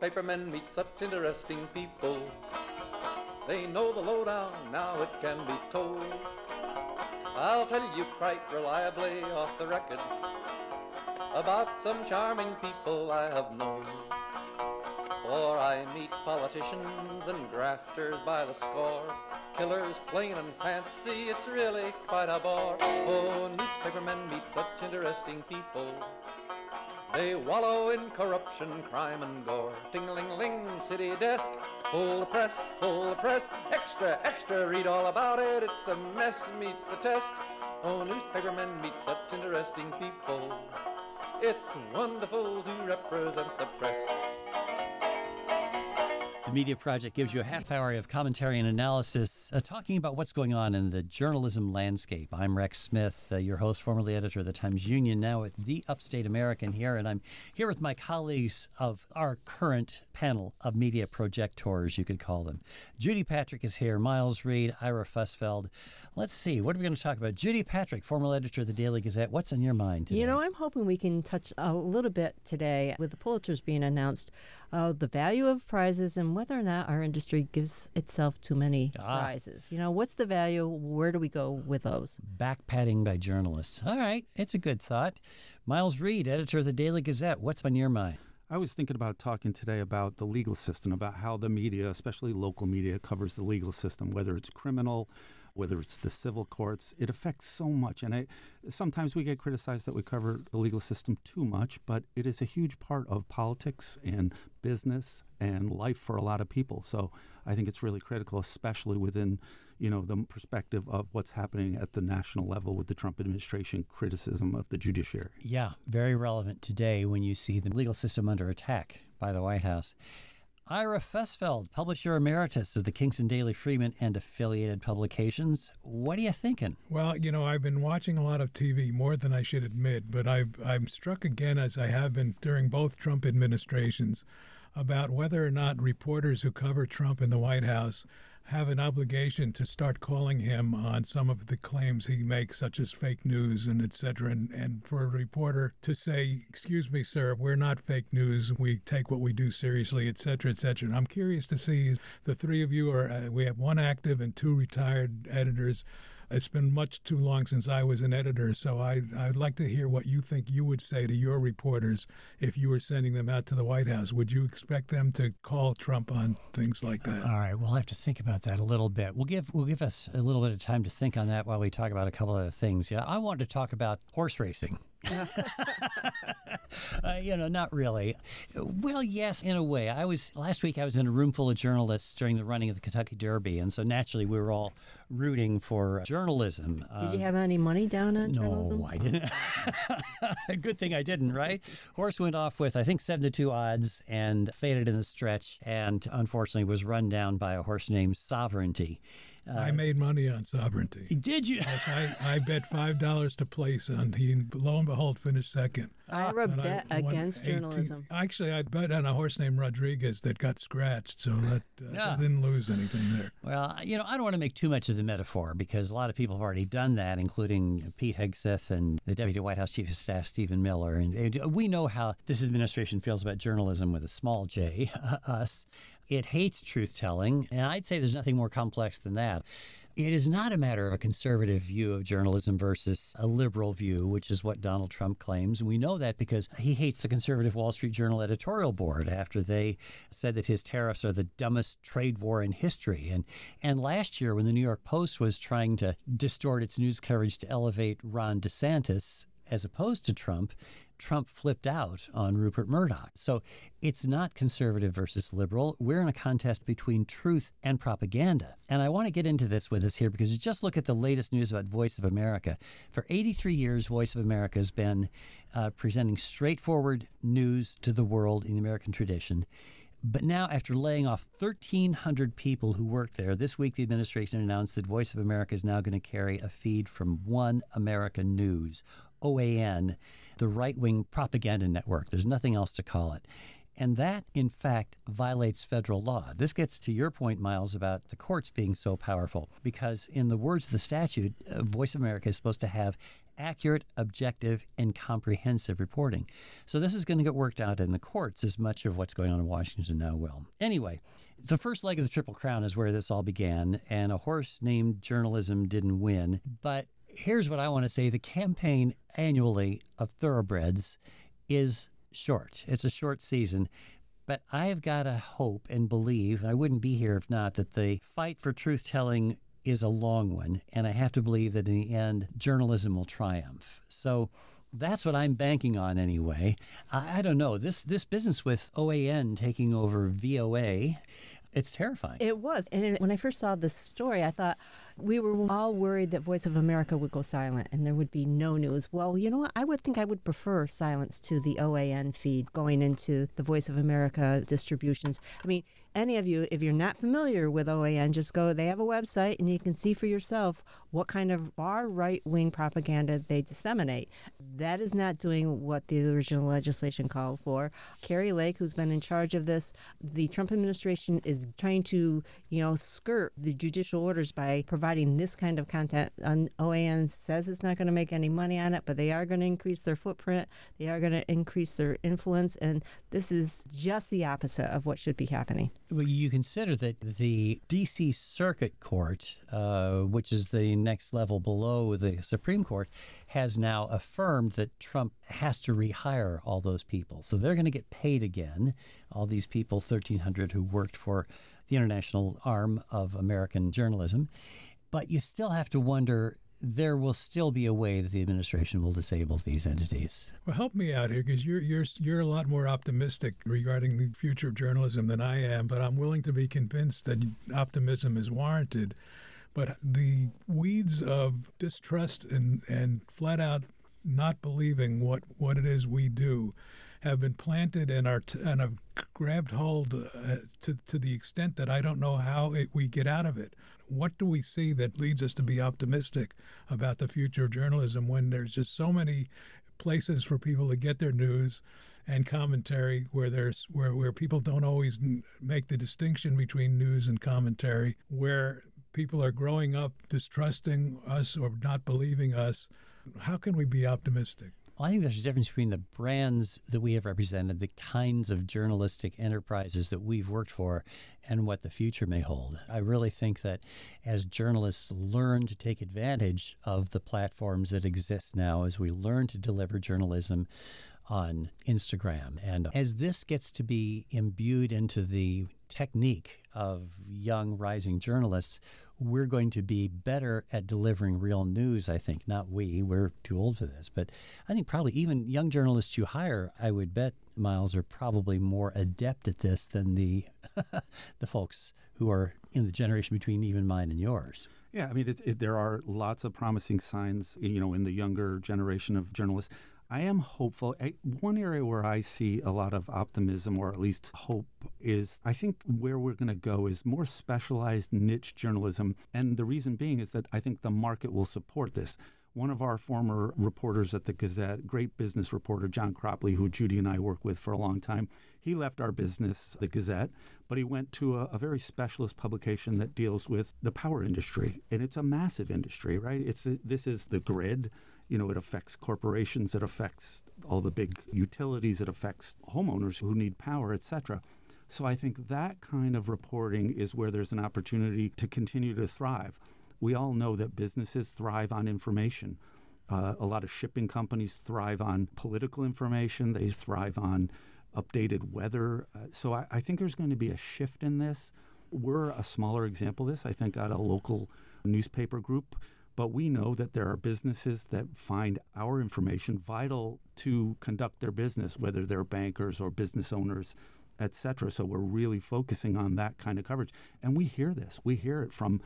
newspapermen meet such interesting people. They know the lowdown, now it can be told. I'll tell you quite reliably off the record about some charming people I have known. For I meet politicians and grafters by the score, killers plain and fancy, it's really quite a bore. Oh, newspapermen meet such interesting people. They wallow in corruption, crime and gore. Ting-a-ling-ling, city desk, full the press, extra, extra, read all about it, it's a mess, meets the test. Oh, newspapermen meet such interesting people. It's wonderful to represent the press. The Media Project gives you a half hour of commentary and analysis talking about what's going on in the journalism landscape. I'm Rex Smith, your host, formerly editor of the Times-Union, now at The Upstate American here, and I'm here with my colleagues of our current panel of media projectors, you could call them. Judy Patrick is here, Miles Reed, Ira Fussfeld. Let's see, what are we going to talk about? Judy Patrick, former editor of the Daily Gazette. What's on your mind today? You know, I'm hoping we can touch a little bit today with the Pulitzers being announced, the value of prizes and whether or not our industry gives itself too many prizes. You know, what's the value? Where do we go with those? Backpatting by journalists. All right, it's a good thought. Miles Reed, editor of the Daily Gazette. What's on your mind? I was thinking about talking today about the legal system, about how the media, especially local media, covers the legal system, whether it's criminal, whether it's the civil courts. It affects so much. And sometimes we get criticized that we cover the legal system too much, but it is a huge part of politics and business and life for a lot of people. So I think it's really critical, especially within, the perspective of what's happening at the national level with the Trump administration criticism of the judiciary. Yeah, very relevant today when you see the legal system under attack by the White House. Ira Fussfeld, publisher emeritus of the Kingston Daily Freeman and affiliated publications. What are you thinking? Well, I've been watching a lot of TV, more than I should admit, but I'm struck again, as I have been during both Trump administrations, about whether or not reporters who cover Trump in the White House have an obligation to start calling him on some of the claims he makes, such as fake news and et cetera. And for a reporter to say, excuse me, sir, we're not fake news. We take what we do seriously, et cetera, et cetera. And I'm curious to see, the three of you we have one active and two retired editors. It's been much too long since I was an editor, so I'd like to hear what you think you would say to your reporters if you were sending them out to the White House. Would you expect them to call Trump on things like that? All right, we'll have to think about that a little bit. We'll give us a little bit of time to think on that while we talk about a couple other things. Yeah, I wanted to talk about horse racing. Not really. Well, yes, in a way. Last week I was in a room full of journalists during the running of the Kentucky Derby, and so naturally we were all rooting for journalism. Did you have any money down on journalism? No, I didn't. Good thing I didn't, right? Horse went off with, I think, 7-2 odds and faded in the stretch, and unfortunately was run down by a horse named Sovereignty. I made money on Sovereignty. Did you? Yes, I bet $5 to place on. He, lo and behold, finished second. I bet against journalism. Actually, I bet on a horse named Rodriguez that got scratched, so that I didn't lose anything there. Well, I don't want to make too much of the metaphor because a lot of people have already done that, including Pete Hegseth and the Deputy White House Chief of Staff, Stephen Miller. And we know how this administration feels about journalism with a small j, us. It hates truth-telling, and I'd say there's nothing more complex than that. It is not a matter of a conservative view of journalism versus a liberal view, which is what Donald Trump claims. We know that because he hates the conservative Wall Street Journal editorial board after they said that his tariffs are the dumbest trade war in history. And last year, when the New York Post was trying to distort its news coverage to elevate Ron DeSantis as opposed to Trump flipped out on Rupert Murdoch. So it's not conservative versus liberal. We're in a contest between truth and propaganda. And I want to get into this with us here because just look at the latest news about Voice of America. For 83 years, Voice of America has been presenting straightforward news to the world in the American tradition. But now, after laying off 1,300 people who worked there, this week the administration announced that Voice of America is now going to carry a feed from One America News, OAN, the right-wing propaganda network. There's nothing else to call it. And that, in fact, violates federal law. This gets to your point, Miles, about the courts being so powerful, because in the words of the statute, Voice of America is supposed to have accurate, objective, and comprehensive reporting. So this is going to get worked out in the courts as much of what's going on in Washington now will. Anyway, the first leg of the Triple Crown is where this all began, and a horse named journalism didn't win. But here's what I want to say. The campaign annually of thoroughbreds is short. It's a short season. But I've got to hope and believe, and I wouldn't be here if not, that the fight for truth-telling is a long one. And I have to believe that in the end, journalism will triumph. So that's what I'm banking on anyway. I don't know. This business with OAN taking over VOA, it's terrifying. It was. And when I first saw this story, I thought we were all worried that Voice of America would go silent and there would be no news. Well, you know what? I would think I would prefer silence to the OAN feed going into the Voice of America distributions. I mean, any of you, if you're not familiar with OAN, just go. They have a website and you can see for yourself what kind of far right-wing propaganda they disseminate. That is not doing what the original legislation called for. Kari Lake, who's been in charge of this, the Trump administration is trying to, skirt the judicial orders by providing this kind of content. OAN says it's not going to make any money on it, but they are going to increase their footprint. They are going to increase their influence, and this is just the opposite of what should be happening. Well, you consider that the D.C. Circuit Court, which is the next level below the Supreme Court, has now affirmed that Trump has to rehire all those people. So they're going to get paid again, all these people, 1,300 who worked for the international arm of American journalism. But you still have to wonder, there will still be a way that the administration will disable these entities. Well, help me out here, because you're a lot more optimistic regarding the future of journalism than I am, but I'm willing to be convinced that optimism is warranted. But the weeds of distrust and flat out not believing what it is we do have been planted and have grabbed hold to the extent that I don't know how we get out of it. What do we see that leads us to be optimistic about the future of journalism when there's just so many places for people to get their news and commentary where people don't always make the distinction between news and commentary, where people are growing up distrusting us or not believing us? How can we be optimistic? Well, I think there's a difference between the brands that we have represented, the kinds of journalistic enterprises that we've worked for, and what the future may hold. I really think that as journalists learn to take advantage of the platforms that exist now, as we learn to deliver journalism on Instagram, and as this gets to be imbued into the technique of young rising journalists, we're going to be better at delivering real news, I think. Not we, we're too old for this, but I think probably even young journalists you hire, I would bet, Miles, are probably more adept at this than the the folks who are in the generation between even mine and yours. Yeah, I mean, there are lots of promising signs, in the younger generation of journalists. I am hopeful. One area where I see a lot of optimism, or at least hope, is I think where we're going to go is more specialized niche journalism. And the reason being is that I think the market will support this. One of our former reporters at the Gazette, great business reporter, John Cropley, who Judy and I worked with for a long time, he left our business, the Gazette, but he went to a very specialist publication that deals with the power industry. And it's a massive industry, right? This is the grid. It affects corporations, it affects all the big utilities, it affects homeowners who need power, etc. So I think that kind of reporting is where there's an opportunity to continue to thrive. We all know that businesses thrive on information. A lot of shipping companies thrive on political information. They thrive on updated weather. So I think there's going to be a shift in this. We're a smaller example of this, I think, at a local newspaper group. But we know that there are businesses that find our information vital to conduct their business, whether they're bankers or business owners, et cetera. So we're really focusing on that kind of coverage. And we hear this. We hear it from,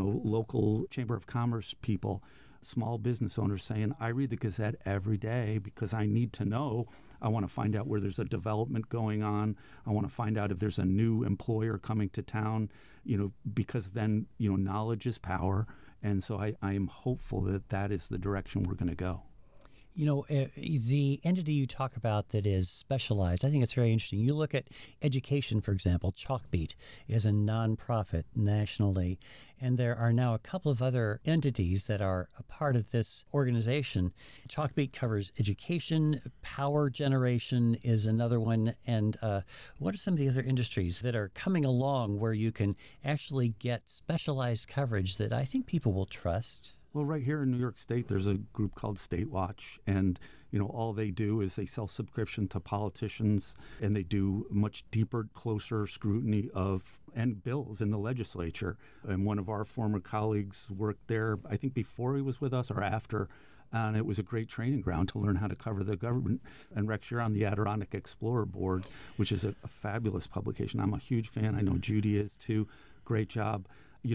local Chamber of Commerce people, small business owners saying, I read the Gazette every day because I need to know. I want to find out where there's a development going on. I want to find out if there's a new employer coming to town, because then, knowledge is power. And so I am hopeful that is the direction we're going to go. The entity you talk about that is specialized, I think it's very interesting. You look at education, for example. Chalkbeat is a nonprofit nationally, and there are now a couple of other entities that are a part of this organization. Chalkbeat covers education, power generation is another one, and what are some of the other industries that are coming along where you can actually get specialized coverage that I think people will trust? Well, right here in New York State, there's a group called State Watch, and all they do is they sell subscription to politicians, and they do much deeper, closer scrutiny of and bills in the legislature. And one of our former colleagues worked there, I think before he was with us or after, and it was a great training ground to learn how to cover the government. And Rex, you're on the Adirondack Explorer board, which is a fabulous publication. I'm a huge fan. I know Judy is too. Great job.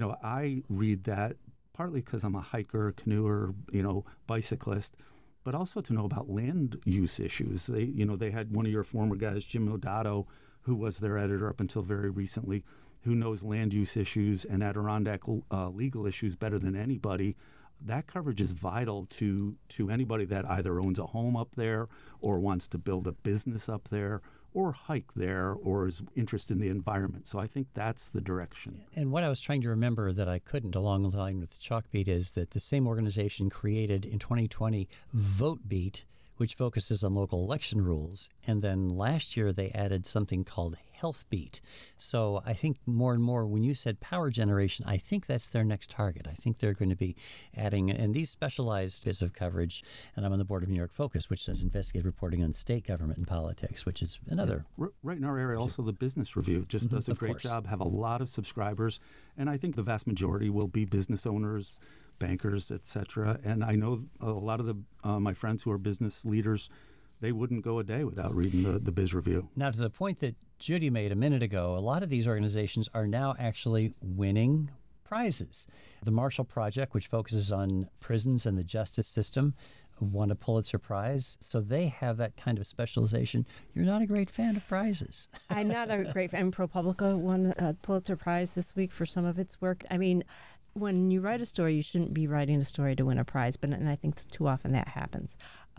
I read that partly because I'm a hiker, canoeer, bicyclist, but also to know about land use issues. They had one of your former guys, Jim Odato, who was their editor up until very recently, who knows land use issues and Adirondack legal issues better than anybody. That coverage is vital to anybody that either owns a home up there or wants to build a business up there or hike there or is interested in the environment. So I think that's the direction. And what I was trying to remember that I couldn't along the line with Chalkbeat is that the same organization created in 2020 VoteBeat, which focuses on local election rules. And then last year they added something called HealthBeat. So I think more and more, when you said power generation, I think that's their next target. I think they're going to be adding, and these specialized bits of coverage, and I'm on the board of New York Focus, which does investigative reporting on state government and politics, which is another. Yeah. Right in our area, also the Business Review just does a great job, have a lot of subscribers, and I think the vast majority will be business owners, bankers, etc. And I know a lot of my friends who are business leaders, they wouldn't go a day without reading the Biz Review. Now, to the point that Judy made a minute ago, a lot of these organizations are now actually winning prizes. The Marshall Project, which focuses on prisons and the justice system, won a Pulitzer Prize. So they have that kind of specialization. You're not a great fan of prizes. I'm not a great fan. ProPublica won a Pulitzer Prize this week for some of its work. I mean, when you write a story, you shouldn't be writing a story to win a prize, and I think too often that happens.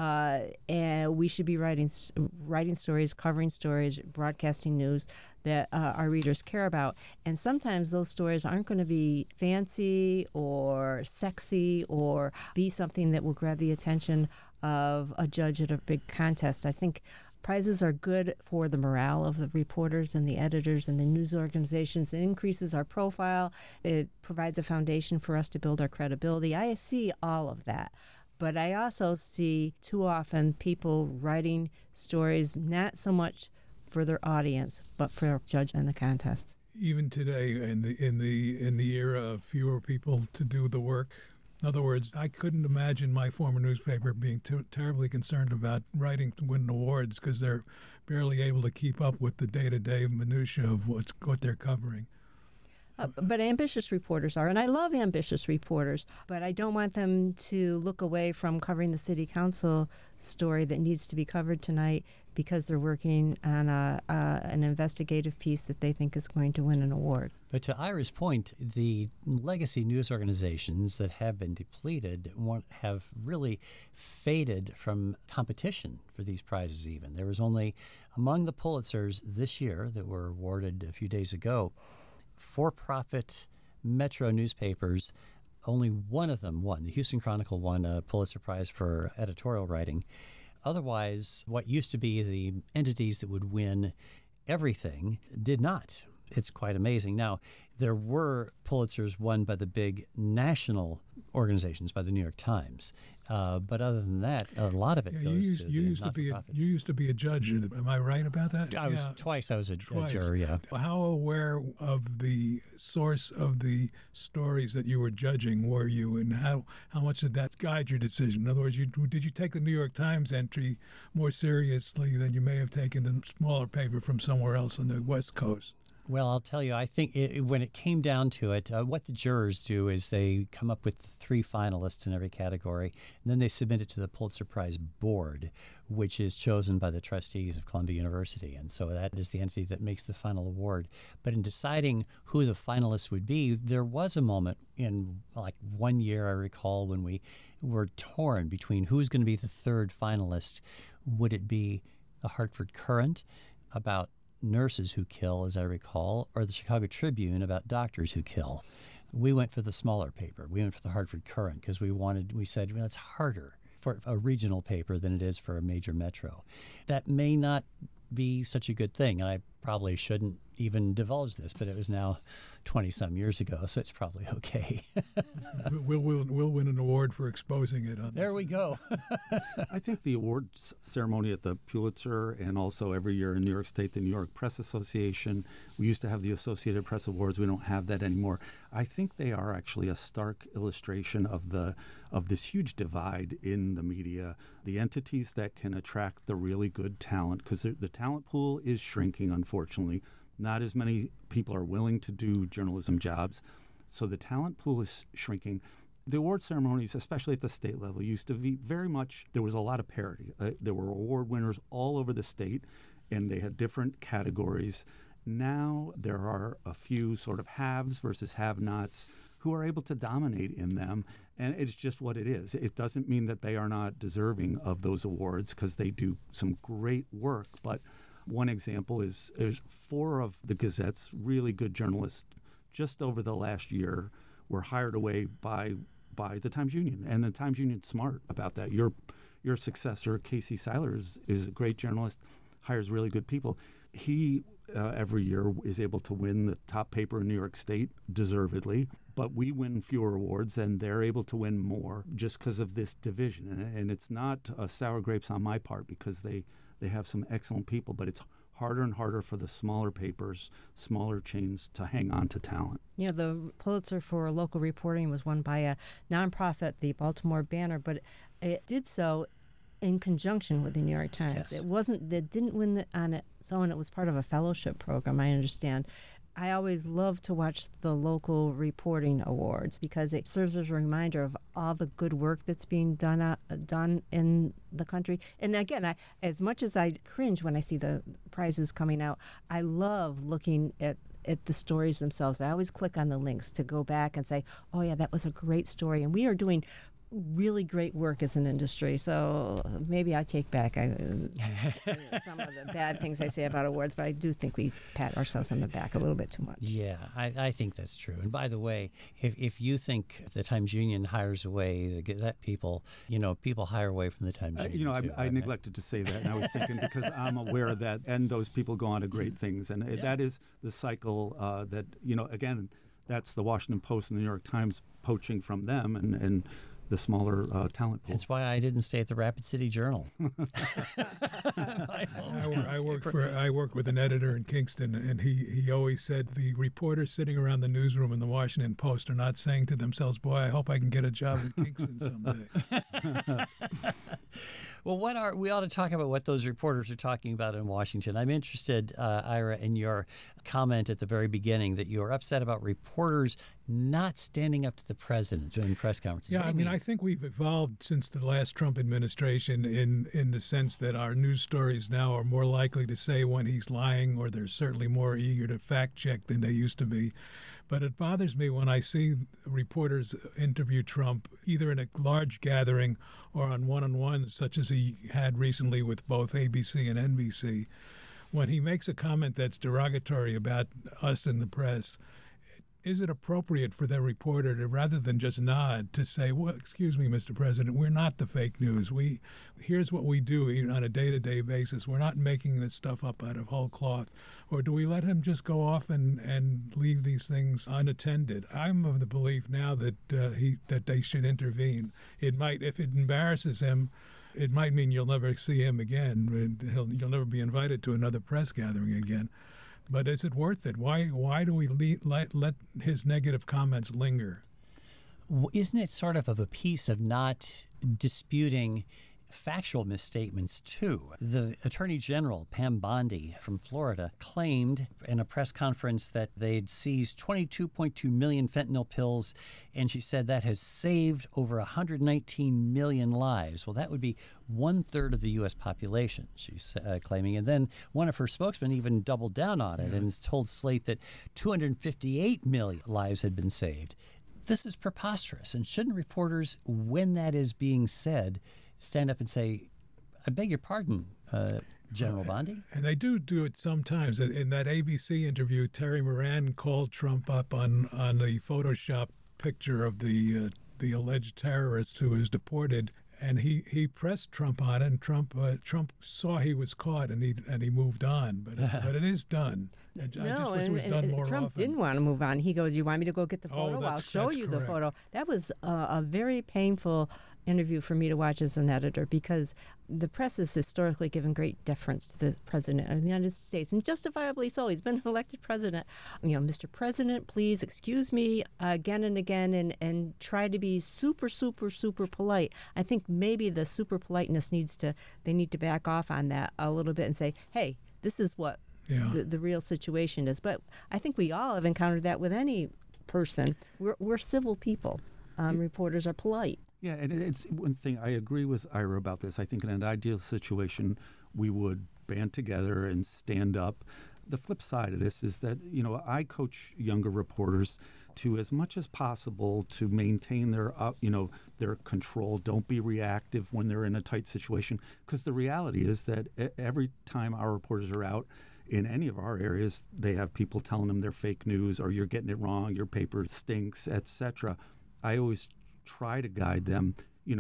And we should be writing stories, covering stories, broadcasting news that our readers care about. And sometimes those stories aren't going to be fancy or sexy or be something that will grab the attention of a judge at a big contest. I think prizes are good for the morale of the reporters and the editors and the news organizations. It increases our profile. It provides a foundation for us to build our credibility. I see all of that. But I also see too often people writing stories not so much for their audience, but for a judge and the contest. Even today, in the era of fewer people to do the work. In other words, I couldn't imagine my former newspaper being terribly concerned about writing to win awards because they're barely able to keep up with the day-to-day minutia of what they're covering. But ambitious reporters are, and I love ambitious reporters, but I don't want them to look away from covering the city council story that needs to be covered tonight because they're working on an investigative piece that they think is going to win an award. But to Ira's point, the legacy news organizations that have been depleted have really faded from competition for these prizes even. There was only, among the Pulitzers this year that were awarded a few days ago, for-profit metro newspapers, only one of them won. The Houston Chronicle won a Pulitzer Prize for editorial writing. Otherwise, what used to be the entities that would win everything did not. It's quite amazing. Now, there were Pulitzers won by the big national organizations, by the New York Times. But other than that, a lot of it goes to the not-for-profits. You used to be a judge. Am I right about that? I was a juror, yeah. How aware of the source of the stories that you were judging were you, and how much did that guide your decision? In other words, did you take the New York Times entry more seriously than you may have taken a smaller paper from somewhere else on the West Coast? Well, I'll tell you, I think when it came down to it, what the jurors do is they come up with 3 finalists in every category, and then they submit it to the Pulitzer Prize board, which is chosen by the trustees of Columbia University. And so that is the entity that makes the final award. But in deciding who the finalists would be, there was a moment in like one year, I recall, when we were torn between who's going to be the 3rd finalist. Would it be the Hartford Courant about nurses who kill, as I recall, or the Chicago Tribune about doctors who kill? We went for the smaller paper. We went for the Hartford Courant because we said, well, it's harder for a regional paper than it is for a major metro. That may not be such a good thing, and I probably shouldn't even divulge this, but it was now 20-some years ago, so it's probably okay. We'll win an award for exposing it. There we go. I think the awards ceremony at the Pulitzer, and also every year in New York State, the New York Press Association, we used to have the Associated Press Awards. We don't have that anymore. I think they are actually a stark illustration of this huge divide in the media, the entities that can attract the really good talent, because the talent pool is shrinking, unfortunately. Not as many people are willing to do journalism jobs. So the talent pool is shrinking. The award ceremonies, especially at the state level, used to be very much, there was a lot of parity. There were award winners all over the state, and they had different categories. Now there are a few sort of haves versus have-nots who are able to dominate in them, and it's just what it is. It doesn't mean that they are not deserving of those awards, because they do some great work, but one example is 4 of the Gazette's really good journalists just over the last year were hired away by the Times Union, and the Times Union's smart about that. Your successor, Casey Seiler, is a great journalist, hires really good people. He every year is able to win the top paper in New York State, deservedly, but we win fewer awards, and they're able to win more just because of this division. And it's not sour grapes on my part, because they have some excellent people, but it's harder and harder for the smaller papers, smaller chains to hang on to talent. You know, the Pulitzer for local reporting was won by a nonprofit, the Baltimore Banner, but it did so in conjunction with the New York Times. Yes. It didn't win on its own. It was part of a fellowship program, I understand. I always love to watch the local reporting awards because it serves as a reminder of all the good work that's being done in the country. And again, as much as I cringe when I see the prizes coming out, I love looking at the stories themselves. I always click on the links to go back and say, oh yeah, that was a great story. And we are doing really great work as an industry. So maybe I take back some of the bad things I say about awards, but I do think we pat ourselves on the back a little bit too much. Yeah, I think that's true. And by the way, if you think the Times Union hires away the Gazette people, people hire away from the Times Union. I neglected to say that, and I was thinking because I'm aware of that, and those people go on to great things. And that is the cycle that, again, that's the Washington Post and the New York Times poaching from them and the smaller talent pool. That's why I didn't stay at the Rapid City Journal. I worked with an editor in Kingston, and he always said the reporters sitting around the newsroom in the Washington Post are not saying to themselves, boy, I hope I can get a job in Kingston someday. Well, we ought to talk about what those reporters are talking about in Washington. I'm interested, Ira, in your comment at the very beginning that you are upset about reporters not standing up to the president during press conferences. Yeah, I think we've evolved since the last Trump administration in the sense that our news stories now are more likely to say when he's lying, or they're certainly more eager to fact check than they used to be. But it bothers me when I see reporters interview Trump either in a large gathering or on one-on-ones, such as he had recently with both ABC and NBC. When he makes a comment that's derogatory about us in the press, is it appropriate for the reporter to, rather than just nod, to say, well, excuse me, Mr. President, we're not the fake news. Here's what we do on a day-to-day basis. We're not making this stuff up out of whole cloth. Or do we let him just go off and leave these things unattended? I'm of the belief now that that they should intervene. It might, if it embarrasses him, it might mean you'll never see him again. You'll never be invited to another press gathering again. But is it worth it? Why do we let his negative comments linger? Isn't it sort of a piece of not disputing factual misstatements, too. The Attorney General, Pam Bondi from Florida, claimed in a press conference that they'd seized 22.2 million fentanyl pills, and she said that has saved over 119 million lives. Well, that would be 1/3 of the U.S. population, she's claiming. And then one of her spokesmen even doubled down on it and told Slate that 258 million lives had been saved. This is preposterous. And shouldn't reporters, when that is being said, stand up and say, I beg your pardon, General Bondi? And they do it sometimes. In that ABC interview, Terry Moran called Trump up on the Photoshop picture of the alleged terrorist who was deported, and he pressed Trump on it, and Trump saw he was caught, and he moved on. But it is done. I just wish it was done more Trump often. didn't want to move on. He goes, "You want me to go get the photo? I'll show you the photo." That was a very painful interview for me to watch as an editor, because the press has historically given great deference to the president of the United States, and justifiably so. He's been elected president. Mr. President, please excuse me again and again, and try to be super, super, super polite. I think maybe the super politeness they need to back off on that a little bit and say, hey, this is what the real situation is. But I think we all have encountered that with any person. We're civil people. Reporters are polite. Yeah, and it's one thing, I agree with Ira about this. I think in an ideal situation, we would band together and stand up. The flip side of this is that, I coach younger reporters to, as much as possible, to maintain their control. Don't be reactive when they're in a tight situation. Because the reality is that every time our reporters are out in any of our areas, they have people telling them they're fake news, or you're getting it wrong, your paper stinks, etc. I always try to guide them,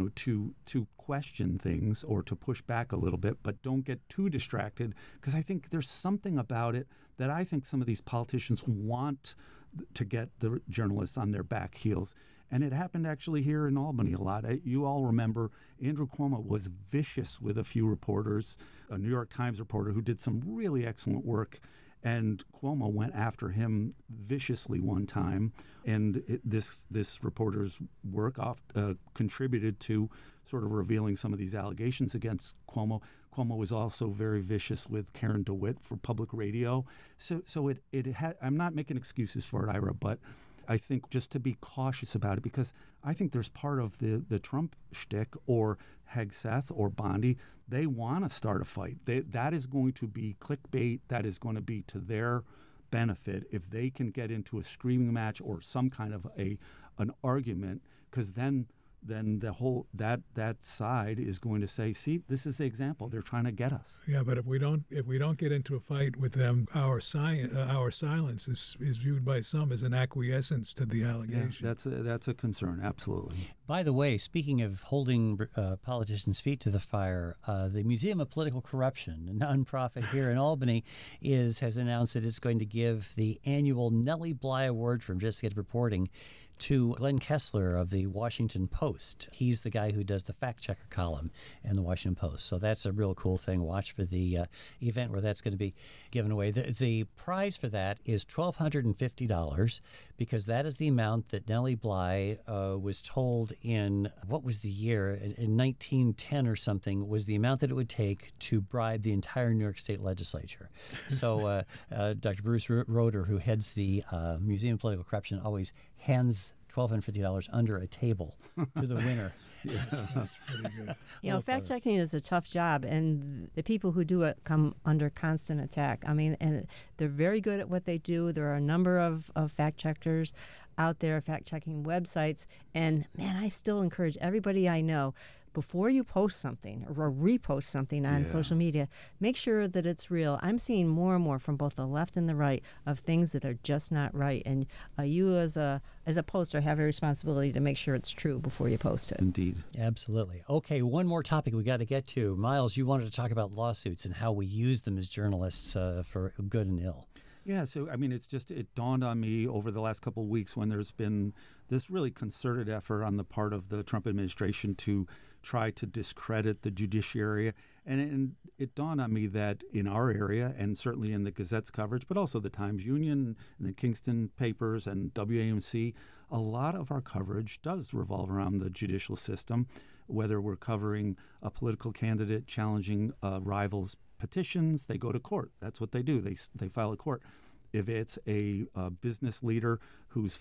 to question things or to push back a little bit, but don't get too distracted, because I think there's something about it that I think some of these politicians want to get the journalists on their back heels. And it happened actually here in Albany a lot. You all remember Andrew Cuomo was vicious with a few reporters, a New York Times reporter who did some really excellent work. And Cuomo went after him viciously one time, and this reporter's work contributed to sort of revealing some of these allegations against Cuomo. Cuomo was also very vicious with Karen DeWitt for public radio. So I'm not making excuses for it, Ira, but I think just to be cautious about it, because I think there's part of the Trump shtick, or Hegseth or Bondi, they want to start a fight. That is going to be clickbait. That is going to be to their benefit if they can get into a screaming match or some kind of an argument, because then the whole that side is going to say, see, this is the example. They're trying to get us. Yeah, but if we don't get into a fight with them, our silence is viewed by some as an acquiescence to the allegation. Yeah, that's a concern, absolutely. By the way, speaking of holding politicians' feet to the fire, the Museum of Political Corruption, a nonprofit here in Albany, has announced that it's going to give the annual Nellie Bly Award for investigative reporting to Glenn Kessler of the Washington Post. He's the guy who does the fact-checker column in the Washington Post. So that's a real cool thing. Watch for the event where that's going to be given away. The prize for that is $1,250, because that is the amount that Nellie Bly was told in, what was the year, in 1910 or something, was the amount that it would take to bribe the entire New York State legislature. So Dr. Bruce Roeder, who heads the Museum of Political Corruption, always hands $1,250 under a table to the winner. Yeah, that's pretty good. Fact-checking is a tough job, and the people who do it come under constant attack. I mean, and they're very good at what they do. There are a number of fact-checkers out there, fact-checking websites, and, man, I still encourage everybody I know, before you post something or repost something on social media, make sure that it's real. I'm seeing more and more from both the left and the right of things that are just not right. And you as a poster have a responsibility to make sure it's true before you post it. Indeed. Absolutely. Okay, one more topic we got to get to. Miles, you wanted to talk about lawsuits and how we use them as journalists for good and ill. Yeah, so I mean, it dawned on me over the last couple of weeks when there's been this really concerted effort on the part of the Trump administration to try to discredit the judiciary. And it dawned on me that in our area, and certainly in the Gazette's coverage, but also the Times-Union and the Kingston papers and WAMC, a lot of our coverage does revolve around the judicial system. whether we're covering a political candidate challenging a rival's petitions, they go to court. That's what they do. They file a court. If it's a business leader who's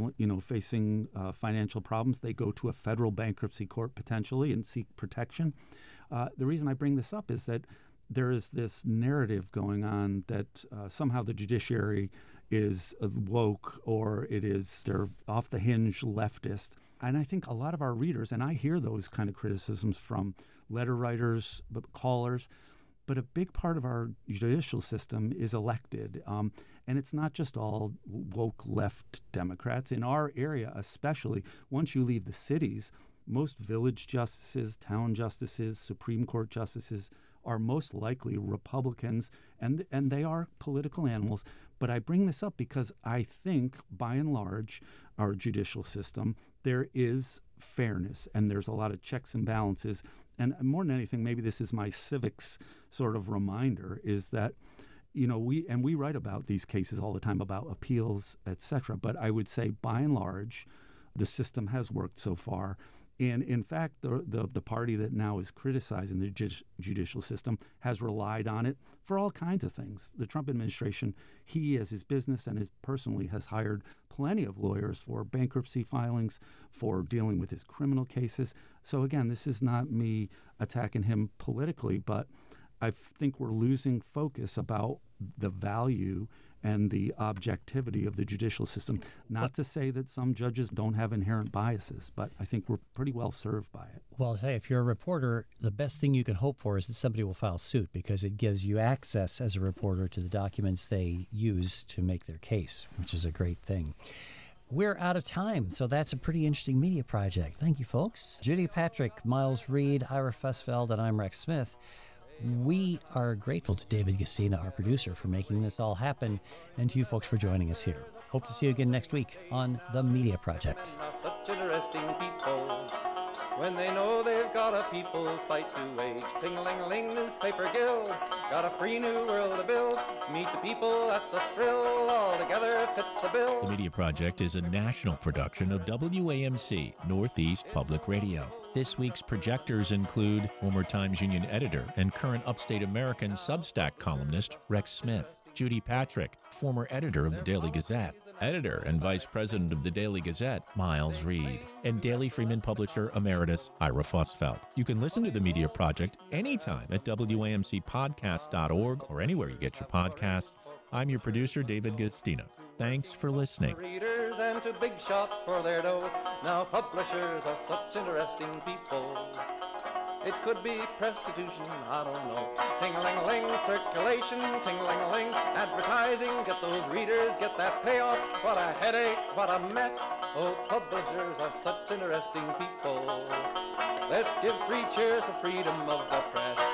facing financial problems, they go to a federal bankruptcy court potentially and seek protection. The reason I bring this up is that there is this narrative going on that somehow the judiciary is woke or they're off the hinge leftist. And I think a lot of our readers, and I hear those kind of criticisms from letter writers, callers, but a big part of our judicial system is elected. And it's not just all woke left Democrats. In our area especially, once you leave the cities, most village justices, town justices, Supreme Court justices are most likely Republicans, and they are political animals. But I bring this up because I think, by and large, our judicial system, there is fairness, and there's a lot of checks and balances. And more than anything, maybe this is my civics sort of reminder, is that, we write about these cases all the time, about appeals, et cetera. But I would say, by and large, the system has worked so far. And in fact, the party that now is criticizing the judicial system has relied on it for all kinds of things. The Trump administration, he as his business and personally has hired plenty of lawyers for bankruptcy filings, for dealing with his criminal cases. So again, this is not me attacking him politically, but I think we're losing focus about the value and the objectivity of the judicial system. Not to say that some judges don't have inherent biases, but I think we're pretty well served by it. Well, hey, if you're a reporter, the best thing you can hope for is that somebody will file suit, because it gives you access as a reporter to the documents they use to make their case, which is a great thing. We're out of time, so that's a pretty interesting media project. Thank you, folks. Judy Patrick, Miles Reed, Ira Fussfeld, and I'm Rex Smith. We are grateful to David Gastina, our producer, for making this all happen, and to you folks for joining us here. Hope to see you again next week on The Media Project. Such interesting people, when they know they've got a people's fight to wage. Ting-a-ling-a-ling, newspaper guild, got a free new world to build. Meet the people, that's a thrill, all together fits the bill. The Media Project is a national production of WAMC, Northeast Public Radio. This week's projectors include former Times Union editor and current Upstate American Substack columnist Rex Smith, Judy Patrick, former editor of the Daily Gazette, editor and vice president of the Daily Gazette, Miles Reed, and Daily Freeman publisher emeritus Ira Fussfeld. You can listen to The Media Project anytime at WAMCpodcast.org or anywhere you get your podcasts. I'm your producer, David Gastina. Thanks for listening. Readers and to big shots for their dough. Now publishers are such interesting people. It could be prostitution, I don't know. Ting-a-ling-a-ling, circulation, ting-a-ling-a-ling, advertising, get those readers, get that payoff. What a headache, what a mess. Oh, publishers are such interesting people. Let's give 3 cheers for freedom of the press.